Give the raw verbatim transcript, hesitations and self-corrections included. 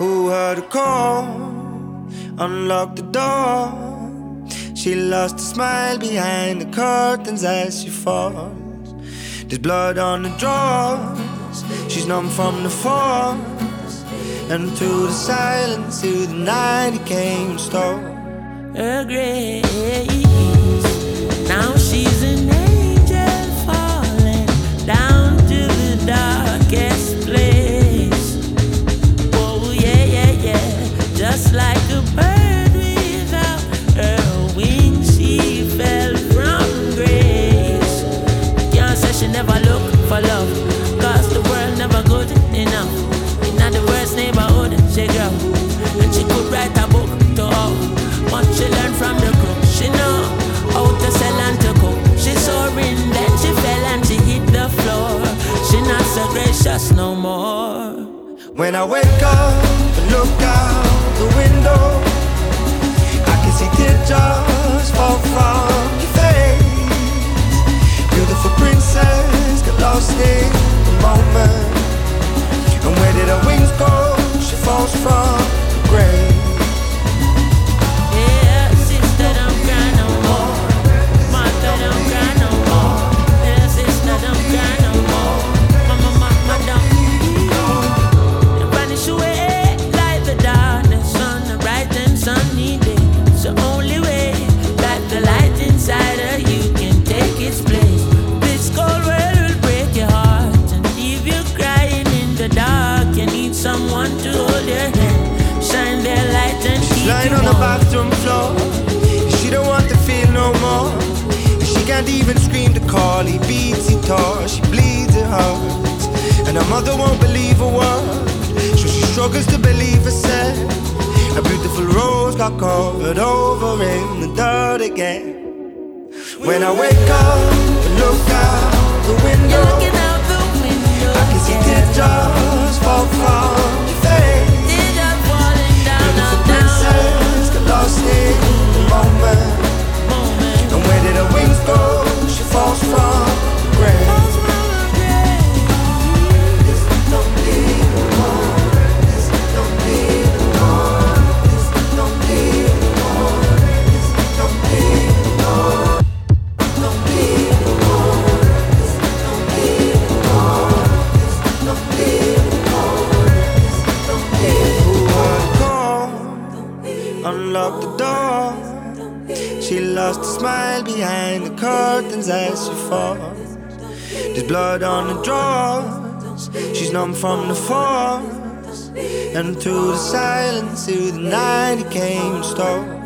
Who heard a call? Unlocked the door. She lost her smile behind the curtains as she falls. There's blood on the drawers. She's numb from the force. And through the silence, through the night, it came stole her grace. Now she's an angel falling down to the darkest place. Oh yeah, yeah, yeah. Just like a bird without her wings, she fell from grace. Can't say she never look for love, cause the world never good enough. In the worst neighborhood she grew, and she could write a book to all. Much she learned from the cook. She know how to sell and to cook. She soaring, then she fell and she hit the floor. She not so gracious no more. When I wake up and look out the window, I can see teardrops fall from your face. Beautiful princess got lost in the moment. And where did her wings go? She falls from the grave. Someone to hold your hand, shine their light and keep lying you on the warm. bathroom floor. She don't want to feel no more. She can't even scream to call. He beats, he tore. She bleeds, it hurts. And her mother won't believe a word, so she struggles to believe herself. A beautiful rose got covered over in the dirt again. When I wake up and look out the window, You're looking out the window, I can see yeah. teardrops fall from your face. Teardrops falling down, Beautiful down, princess got lost in the moment. moment. And where did her wings go? She falls from the grave. Falls from the grave. This don't need no more. This don't need no more. This don't need no more. This don't need no more. Don't need no more. This don't need no more. This don't need no more. This don't need no more. Who heard a call? Unlock the door. She lost her smile behind the curtains as she falls. There's blood on the drawers. She's numb from the force. And through the silence, through the night, it came and stole